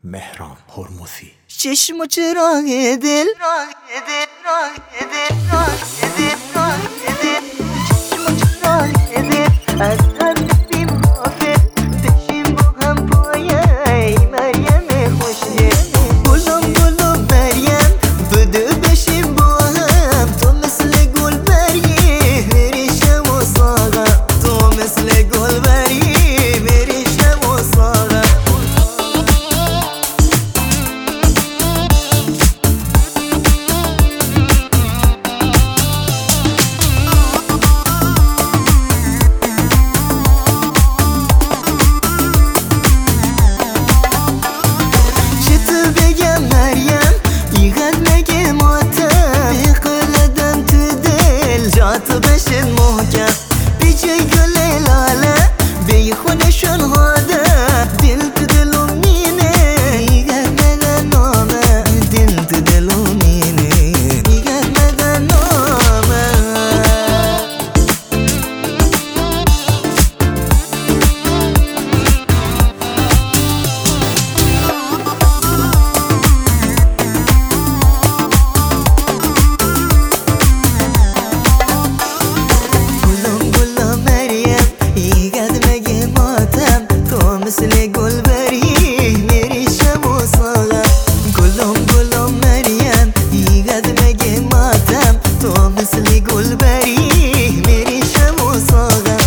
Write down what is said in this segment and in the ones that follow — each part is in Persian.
مهران هرمزی. چشم و چراغ دل از هم بیم غافل بشیم با هم پایه مریم خوشگل. گلم گلم مریم بدو بشیم با هم، تو مثل گل بری بریشم و ساغم، تو مثل گل بری بریشم و ساغم. تو بشن محکم بی جای گل لاله بی خودشون هاده، دل تو دلو مینه میگه مگه نامه، دل تو دلو مینه میگه مگه نامه. مثل گل بری میریشم و ساغم، گلم گلم مریم ایگد مگه ماتم، تو مثل گل بری میریشم و ساغم.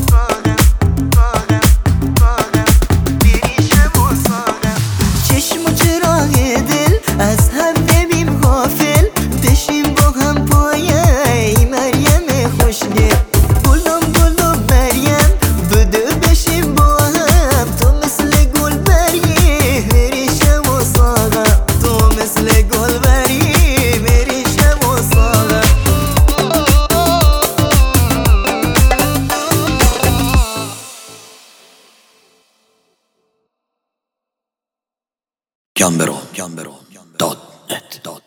میریشم و ساغم. چشم و چراغ دل از هم نبیم غافل بشیم با هم پایه مریم خوشگل. گلم گلم مریم بدو بشیم با Gambero.net